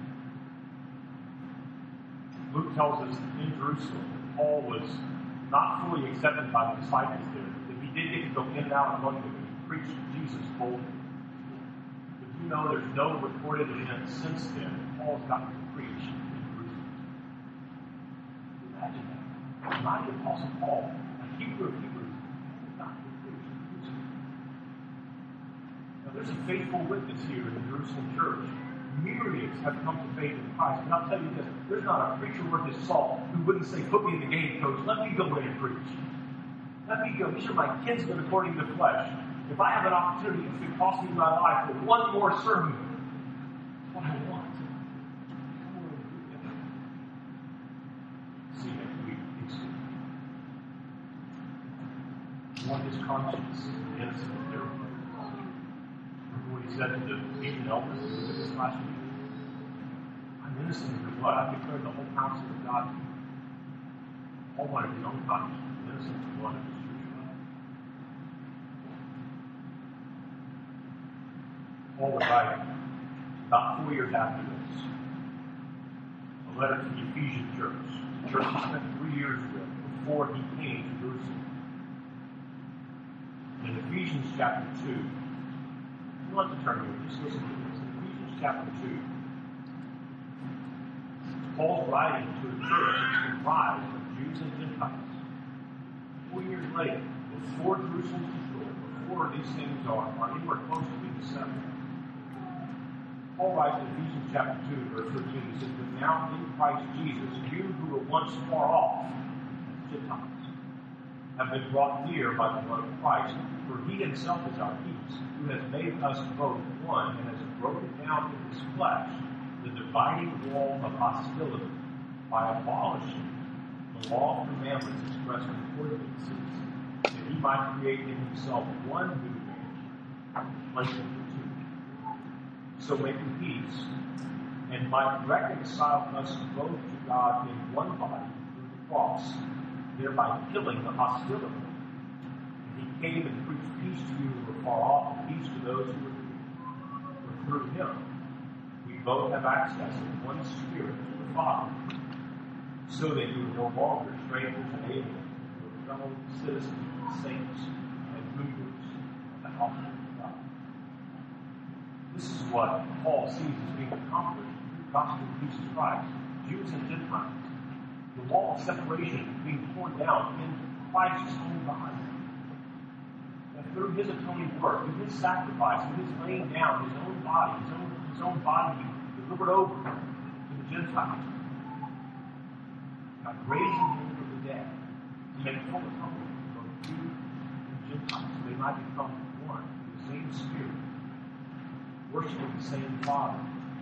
Luke tells us in Jerusalem that Paul was not fully accepted by the disciples there, that he did get to go in and out among them and preach Jesus boldly. But you know there's no recorded event since then that Paul's gotten to preach in Jerusalem. Imagine that. Not the Apostle Paul, a Hebrew of Hebrews, not to preach in Jerusalem. Now there's a faithful witness here in the Jerusalem church. Myriads have come to faith in Christ. And I'll tell you this, there's not a preacher worth his salt who wouldn't say, put me in the game, coach. Let me go in and preach. Let me go. These are my kinsmen according to the flesh. If I have an opportunity that's going to cost me my life for one more sermon, that's what I want. See you next week. I want his conscience innocent of their Remember what he said to the Asian elders? We looked at this last week. I'm innocent of their what? I declare the whole counsel of God to you. All one of his own conscience, innocent of one of his church life. Paul would write, about 4 years after this, a letter to the Ephesian church, the church he spent 3 years with before he came to Jerusalem. In Ephesians chapter 2, you want to turn to it, just listen to this. In Ephesians chapter 2, Paul's writing to a church that's comprised of Jews and Gentiles. 4 years later, before Jerusalem's destroyed, before these things are anywhere close to being settled, Paul writes in Ephesians chapter 2, verse 13, he says, "But now in Christ Jesus, you who were once far off, as Gentiles, have been brought near by the blood of Christ, for he himself is our peace, who has made us both one and has broken down in his flesh the dividing wall of hostility by abolishing the law of commandments expressed in ordinances, that he might create in himself one new man, placing the two, so making peace, and might reconcile us both to God in one body through the cross, thereby killing the hostility. And he came and preached peace to you who were far off, and peace to those who were near. For through him we both have access in one Spirit to the Father, so that you are no longer strangers and aliens, but are fellow citizens of the saints and members of the household of God." This is what Paul sees as being accomplished through the gospel of Jesus Christ. Jews and Gentiles. The wall of separation being torn down in Christ's own body. That through his atoning work, through his sacrifice, through his laying down his own body, his own body delivered over to the Gentiles. God raising him from the dead to make full atonement for both Jews and Gentiles, so they might become one in the same Spirit, worshiping the same Father.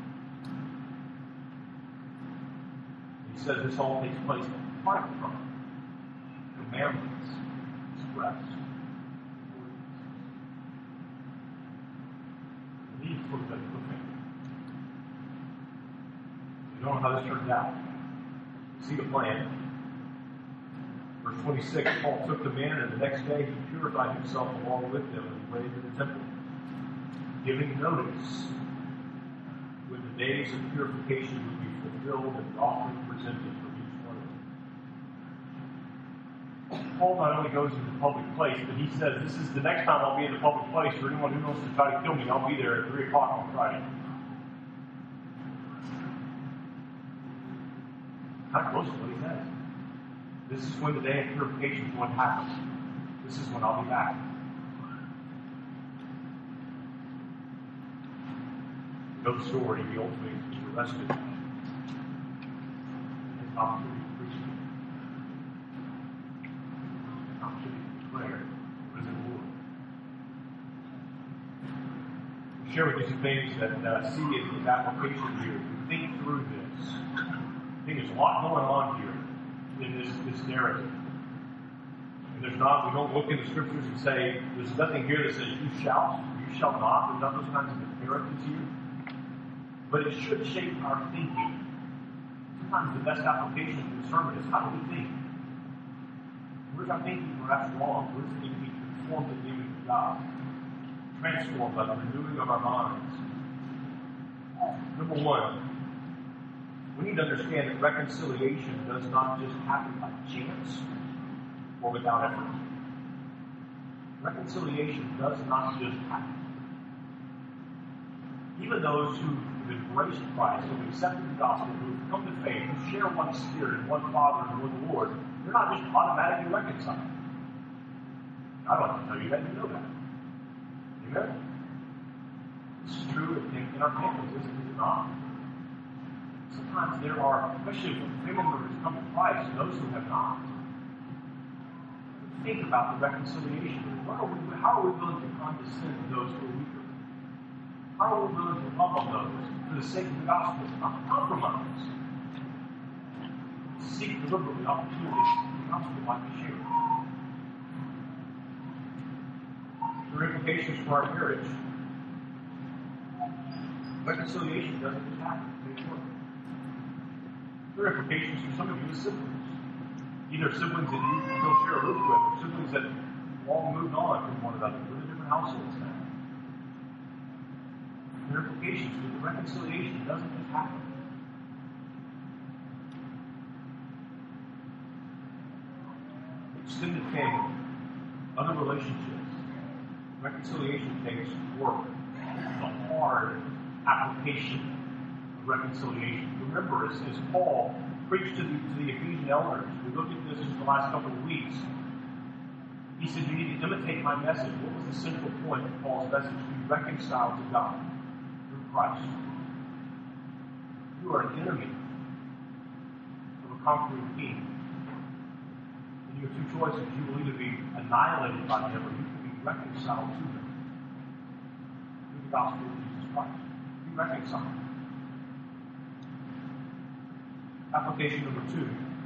He says this all takes place apart from commandments expressed in ordinances. The need for the family. You don't know how this turns out. See the plan. Verse 26, Paul took the men, and the next day he purified himself along with them and went into the temple, giving notice when the days of purification would be fulfilled and the offering presented for each one of them. Paul not only goes into the public place, but he says, this is the next time I'll be in the public place for anyone who wants to try to kill me. I'll be there at 3 o'clock on Friday. Kind of close to what he says. This is when the day of purification is going to happen. This is when I'll be back. You know the story. He ultimately is arrested. His opportunity to preach. His opportunity to declare the risen Lord. I'll share with you some things that I see in his application here. Think through this. I think there's a lot going on here in this narrative. And we don't look in the scriptures and say, there's nothing here that says, you shall not. There's not those kinds of imperatives here. But it should shape our thinking. Sometimes the best application of the sermon is, how do we think? Where's our thinking perhaps wrong? Where's the thinking conformed to the image of God? Transformed by the renewing of our minds. Number one, we need to understand that reconciliation does not just happen by chance or without effort. Reconciliation does not just happen. Even those who have embraced Christ, who have accepted the gospel, who have come to faith, who share one Spirit and one Father and one Lord, they're not just automatically reconciled. I don't have to tell you that, you know that. Amen? This is true in our families, isn't it not? Sometimes there are, especially when family members come to Christ and those who have not. Think about the reconciliation. How are we willing to condescend to those who are weaker? How are we willing to love on those for the sake of the gospel? Not compromise. Seek deliberately opportunities the gospel might be shared. There are implications for our marriage. Reconciliation doesn't just happen. It takes work. There are implications for some of you as siblings. Either siblings that you still share a roof with, or siblings that all moved on from one another, live in different households now. There are implications, but the reconciliation doesn't just happen. Extended family, other relationships. Reconciliation takes work. It's a hard application of reconciliation. Remember, as Paul preached to the Ephesian elders, we looked at this in the last couple of weeks. He said, you need to imitate my message. What was the central point of Paul's message? Be reconciled to God through Christ. You are an enemy of a conquering king. And you have two choices. You will either be annihilated by him or you can be reconciled to him through the gospel of Jesus Christ. Be reconciled. Application number 2.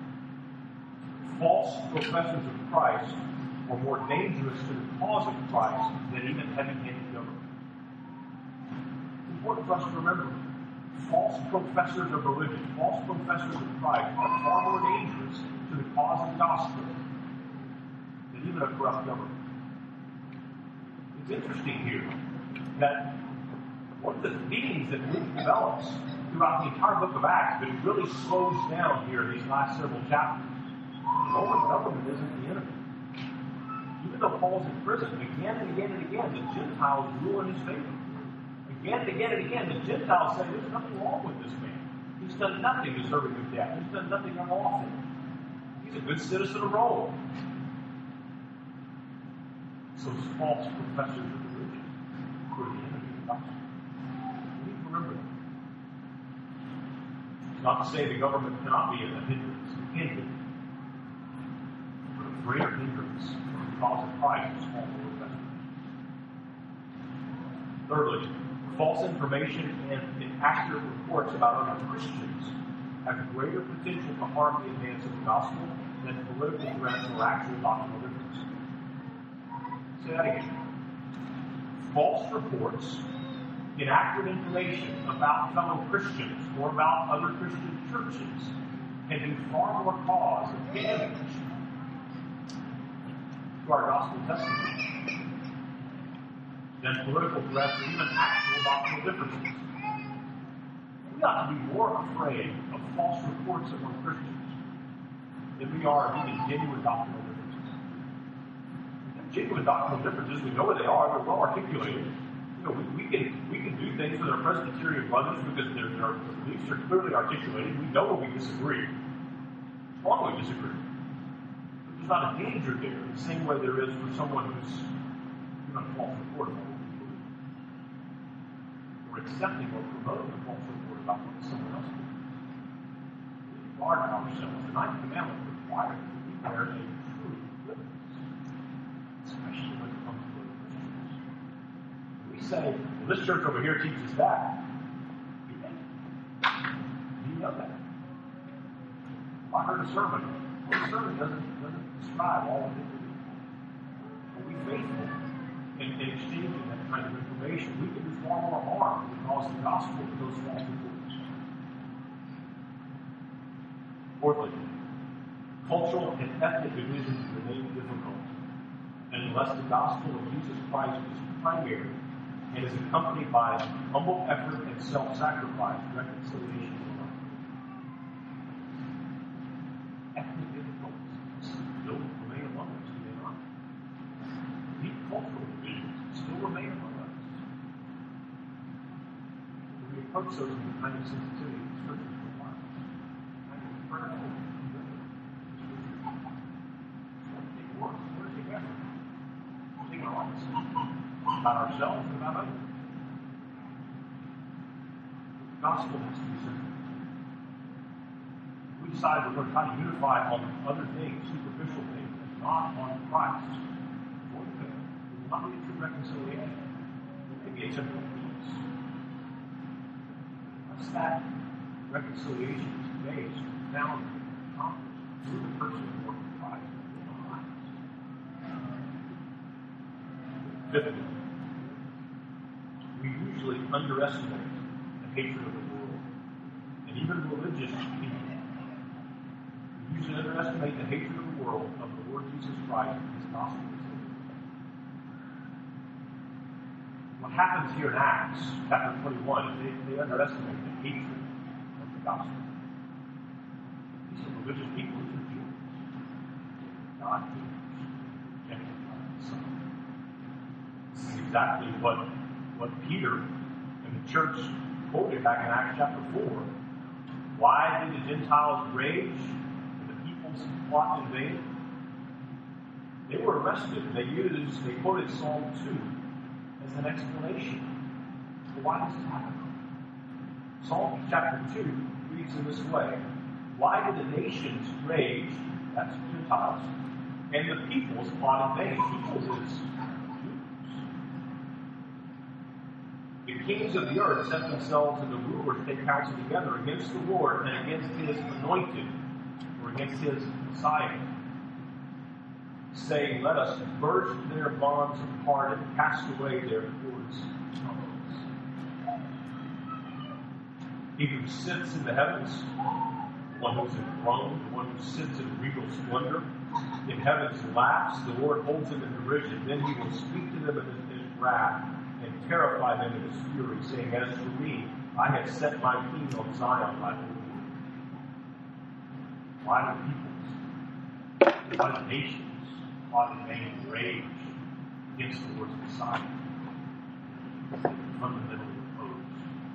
False professors of Christ are more dangerous to the cause of Christ than even heavy-handed government. It's important for us to remember, false professors of religion, false professors of Christ are far more dangerous to the cause of the gospel than even a corrupt government. It's interesting here that one of the themes that Luke develops throughout the entire book of Acts, but it really slows down here in these last several chapters. The Roman government isn't the enemy. Even though Paul's in prison, again and again and again, the Gentiles rule in his favor. Again and again and again, the Gentiles say, there's nothing wrong with this man. He's done nothing deserving of death. He's done nothing unlawful. He's a good citizen of Rome. So false professors of religion were the enemy of the gospel. We need to remember that. It's not to say the government cannot be a hindrance. It can be. But a greater hindrance cause of Christ is false professors. Thirdly, false information and inaccurate reports about other Christians have greater potential to harm the advance of the gospel than political threats or actual doctrinal differences. Say that again. False reports, inaccurate information about fellow Christians or about other Christian churches can do far more cause of damage to our gospel testimony than political threats or even actual doctrinal differences. We ought to be more afraid of false reports among Christians than we are of even genuine doctrinal differences. Genuine doctrinal differences, we know what they are, they're well articulated. You know, we can do things with our Presbyterian brothers because their beliefs are clearly articulated. We know where we disagree. Strongly disagree. There's not a danger there in the same way there is for someone who's giving a false report about what we believe. Or accepting or promoting a false report about what someone else believes. We guard ourselves. The Ninth Commandment requires that we bear a true witness, especially when it comes to other Christians. We say, well, this church over here teaches that. Do you know that? I heard a sermon. Well, the sermon doesn't describe all of it. Are we faithful in exchanging that kind of information? We can do far more harm because the gospel to those false reports. Fourthly, cultural and ethnic divisions remain difficult unless the gospel of Jesus Christ is primary and is accompanied by humble effort and self-sacrifice, reconciliation. Ethnic difficulties still remain among us, do they not? Deep cultural divisions still remain among us. We approach those with the kind of sensitivity that Scripture requires, kind of prayerful humility that Scripture requires. We'll take work together. We'll take our lives about ourselves and about others. The gospel has to be central. We decide we're going to try to unify on other things, superficial things, and not on Christ. It will not be a true reconciliation. It may be a temporal peace. Unless that reconciliation is based, founded, accomplished through the person and work of Christ, it will not last. Fifthly, we usually underestimate the hatred of the world, and even religious people should underestimate the hatred of the world of the Lord Jesus Christ and his gospel. What happens here in Acts chapter 21, they underestimate the hatred of the gospel. These are religious people, these are Jews. God haters, Gentiles. This is exactly what Peter and the church quoted back in Acts chapter 4. Why did the Gentiles rage and the peoples plot in vain? They were arrested. They quoted Psalm 2 as an explanation for why this happened. Psalm chapter 2 reads in this way: Why did the nations rage, that's Gentiles, and the peoples plot in vain? Peoples is Jews. The kings of the earth set themselves and the rulers take counsel together against the Lord and against his anointed, or against his Messiah, saying, Let us burst their bonds apart and cast away their cords from us. He who sits in the heavens, the one who is enthroned, the one who sits in regal splendor, in heaven's laps, the Lord holds him in derision. Then he will speak to them in his wrath and terrify them in his fury, saying, As for me, I have set my king on Zion, my holy hill. Why do peoples, why do nations plot in vain and rage against the Lord's Messiah? Fundamentally opposed.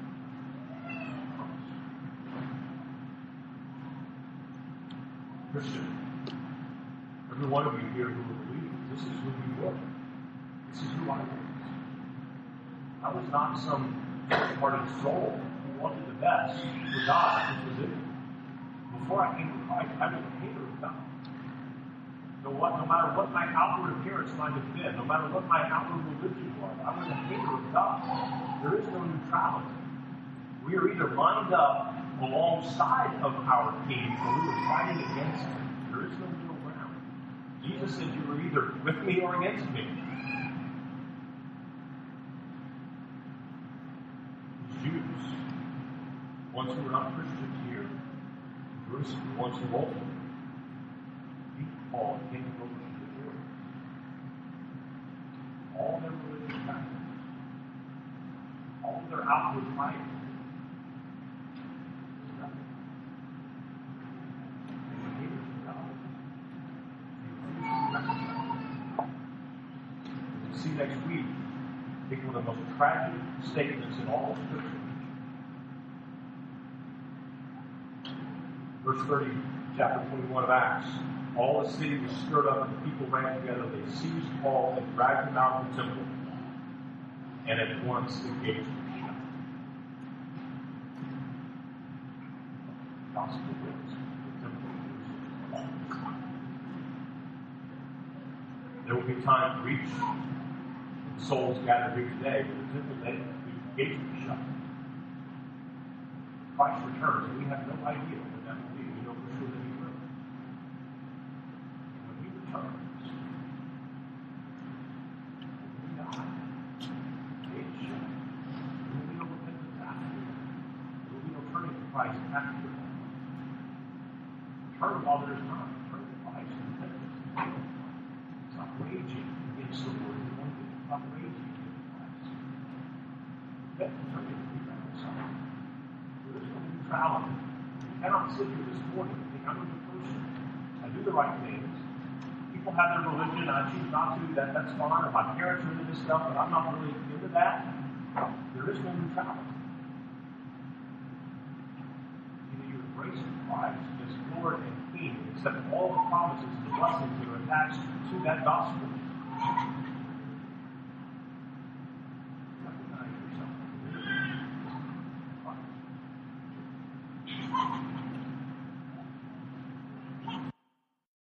Christian, every one of you here who are believers, this is who we were. This is who I was. I was not some part-hearted soul who wanted the best for God, which was in me. Before I came to Christ, I was a hater of God. No matter what my outward appearance might have been, no matter what my outward religion was, I was a hater of God. There is no neutrality. We are either lined up alongside of our King, or we are fighting against him. There is no middle ground. Jesus said you were either with me or against me. Jews, ones who were not Christians here, Jerusalem, ones who ultimately beat Paul and came over to the world. All their religious practices, all their outward fighting, is nothing. They were haters of God. They refused to be reconciled. We'll see next week. I think one of the most tragic statements in all of Scripture. Verse 30, chapter 21 of Acts. All the city was stirred up and the people ran together. They seized Paul and dragged him out of the temple. And at once the gates were shut. Gospel wins. The temple was closed. There will be time for each souls gathered here today, but the temple day, the gates will be shut. Christ returns, and we have no idea when that will be. We know for sure that he will. When he returns, when we die, gates shut. There will be no repentance after that. There will be no turning to Christ after that. Turn while there is time. Turn to Christ and repentance. Stop raging against the Lord. Stop raging against Christ. Repent and turn to reconciled. There is no neutrality. You cannot sit here this morning and think, I'm a good person. I do the right things. People have their religion, and I choose not to. That's fine. Or my parents are into this stuff, but I'm not really into that. There is no neutrality. Either you embrace Christ as Lord and King, accept all the promises and the blessings that are attached to that gospel,